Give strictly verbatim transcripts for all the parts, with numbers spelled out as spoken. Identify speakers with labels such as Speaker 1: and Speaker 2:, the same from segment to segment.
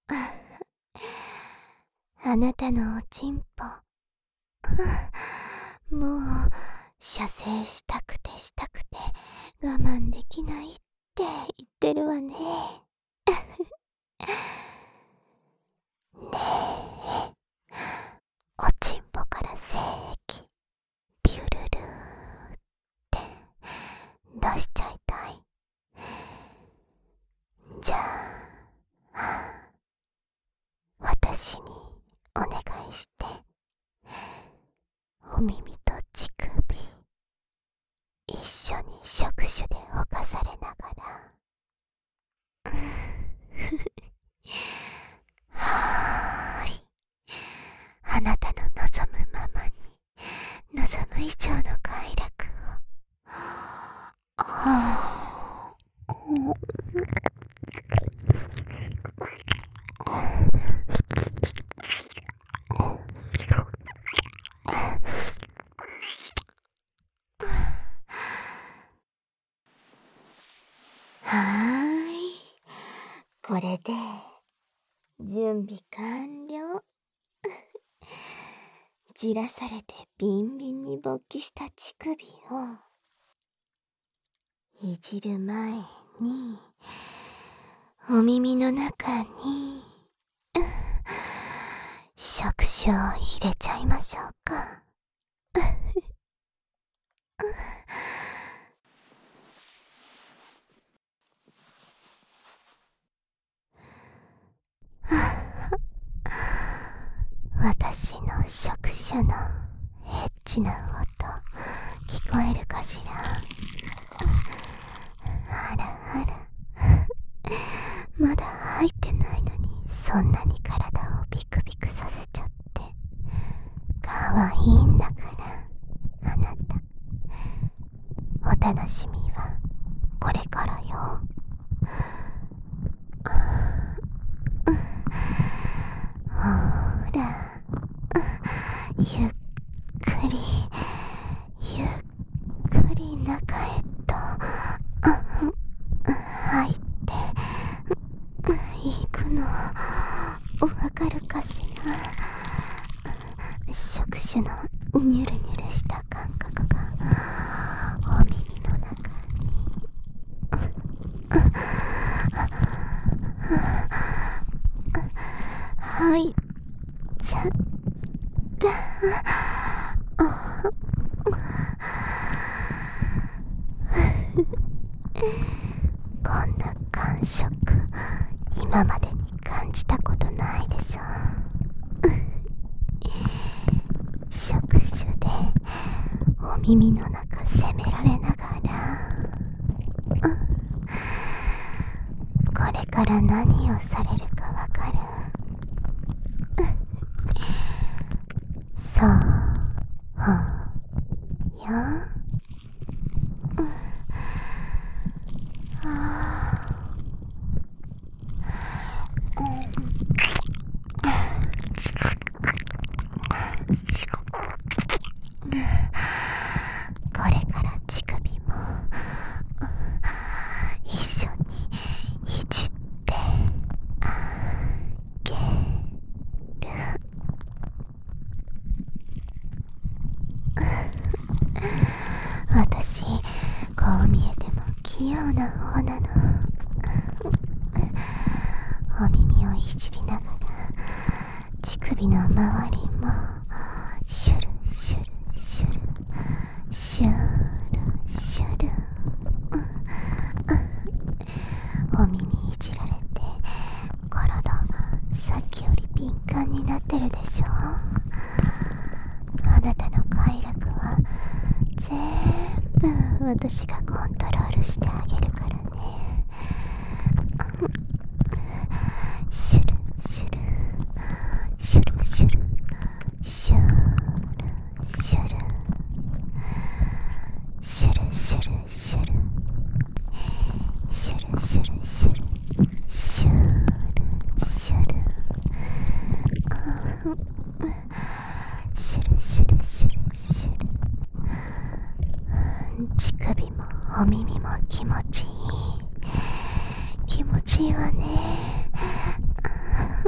Speaker 1: あなたのおちんぽ、もう射精したくてしたくて我慢できないって言ってるわね。ねえ、おちんぽから精液ビュルルーって出しちゃいたい。じゃあ私にお願いして、お耳と乳首一緒に触手で侵されながら、はーい、あなたの望むままに望む以上の快楽を、はあ、はーい、これで準備完了。じらされてビンビンに勃起した乳首をいじる前にお耳の中に触手を入れちゃいましょうか。私の触手のエッチな音聞こえるかしら。あらあら、まだ入ってないのにそんなに体をビクビクさせちゃってかわいいんだから。あなた、お楽しみはこれからよ。ほら、ゆっくりゆっくり中へと入っていくのわかるかしら。触手のニュルニュルした感覚がお耳の中に入っちゃった。こんな感触今までに感じたことないでしょ。触手でお耳の中攻められながら、これから何をされるかわかる？そうよ。これから乳首も一緒にいじってあげる。私、こう見えても器用な方なの。お耳をいじりながら乳首の周りもシュルシュルシュルシュルシュル、お耳いじられて体さっきより敏感になってるでしょ。あなたの快楽は全部私がコントロールしてあげるからね。シュルシュルシュルシュルシュルシュルシュルシュルシュルシュルシュルシュルシュルシュルシュルシュルシュルシュル、乳首もお耳も気持ちいい気持ちいいわね。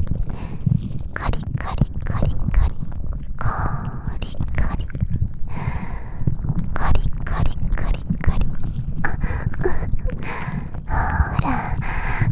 Speaker 1: カリカリカリカリカー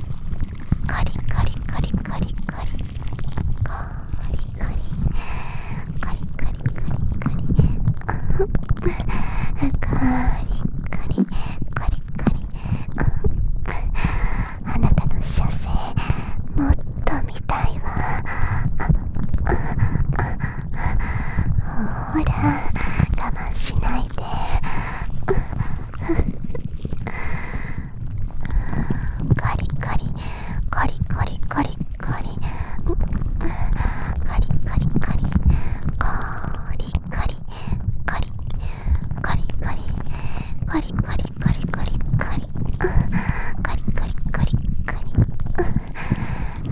Speaker 1: カリカリカリカリカリカリカリカリカリカリカリカリカリカリあなたの射精もっと見たいわ。ほら我慢しないで。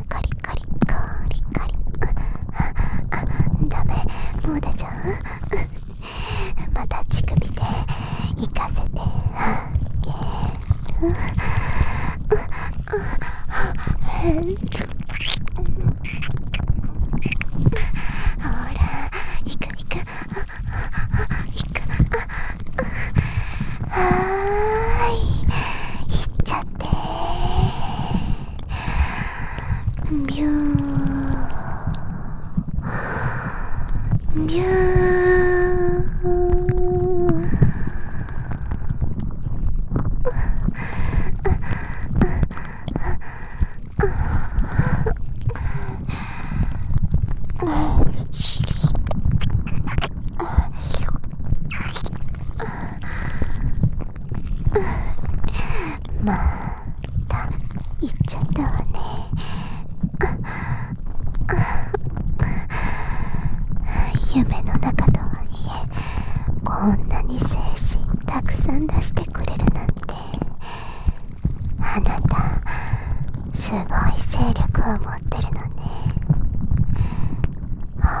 Speaker 1: カリカリカリカリ。あ、ダメ、もう出ちゃう。また乳首で行かせてあげる。ほら、行く行く、行く。はーい、行っちゃってビュービュー。また行っちゃったわね。夢の中とはいえ、こんなに精子たくさん出してくれるなんて。あなたすごい勢力を持ってるのね。ほ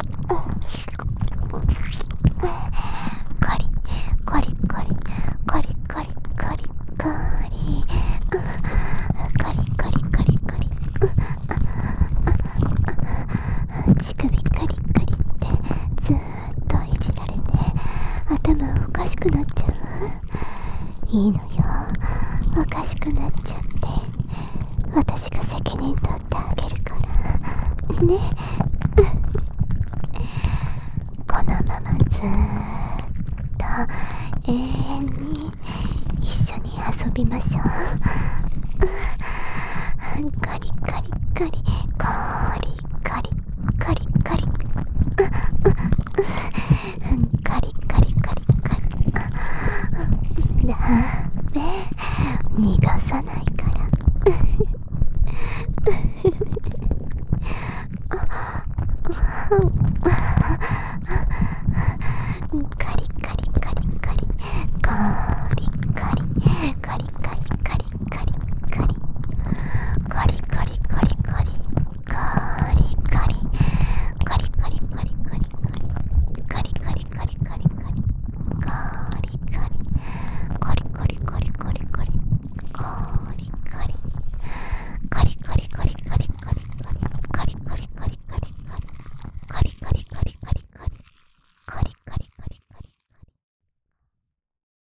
Speaker 1: カリカリカリカリカリカリカリカリカリカリカリカリ乳首カリカリってずーっといじられて頭おかしくなっちゃう。いいのよ、おかしくなっちゃって私が責任取ってあげるからね。このままずーっと永遠に一緒に遊びましょう。カリカリカリカリカリカリカリカリカリカリカリダメ、逃がさないから